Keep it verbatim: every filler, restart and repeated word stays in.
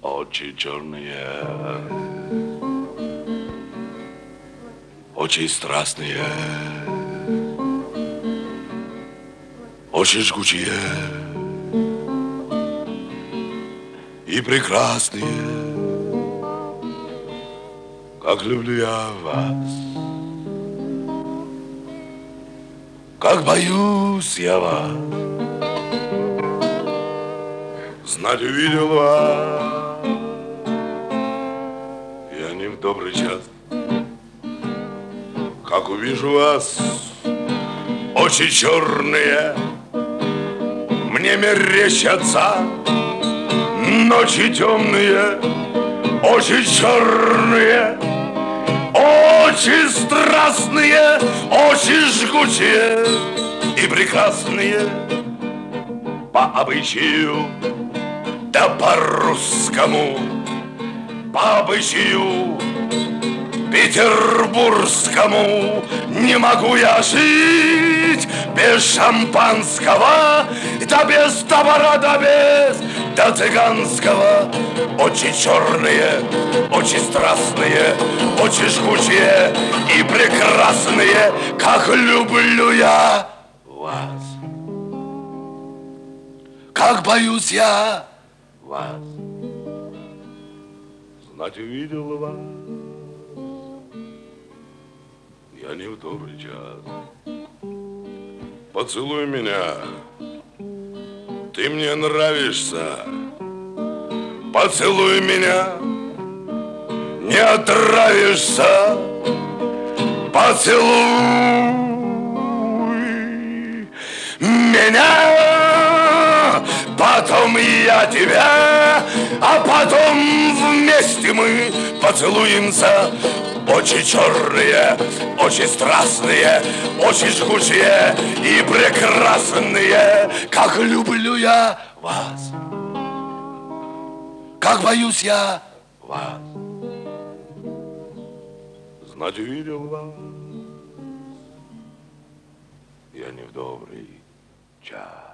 Очи черные, очи страстные, очи жгучие и прекрасные, как люблю я вас, как боюсь я вас. Знать увидел вас я не в добрый час. Как увижу вас, очи черные мне мерещатся, ночи темные, очи черные, очи страстные, очи жгучие и прекрасные по обычаю, да по-русскому, по обычаю петербургскому. Не могу я жить без шампанского, да без товара, да без, да цыганского. Очи черные, очи страстные, очи жгучие и прекрасные, как люблю я вас, как боюсь я вас. Знать увидел вас я не в добрый час. Поцелуй меня, ты мне нравишься. Поцелуй меня, не отравишься. Поцелуй меня, потом я тебя, а потом вместе мы поцелуемся. Очи черные, очи страстные, очи жгучие и прекрасные, как люблю я вас, как боюсь я вас. Знать увидел вас я не в добрый час.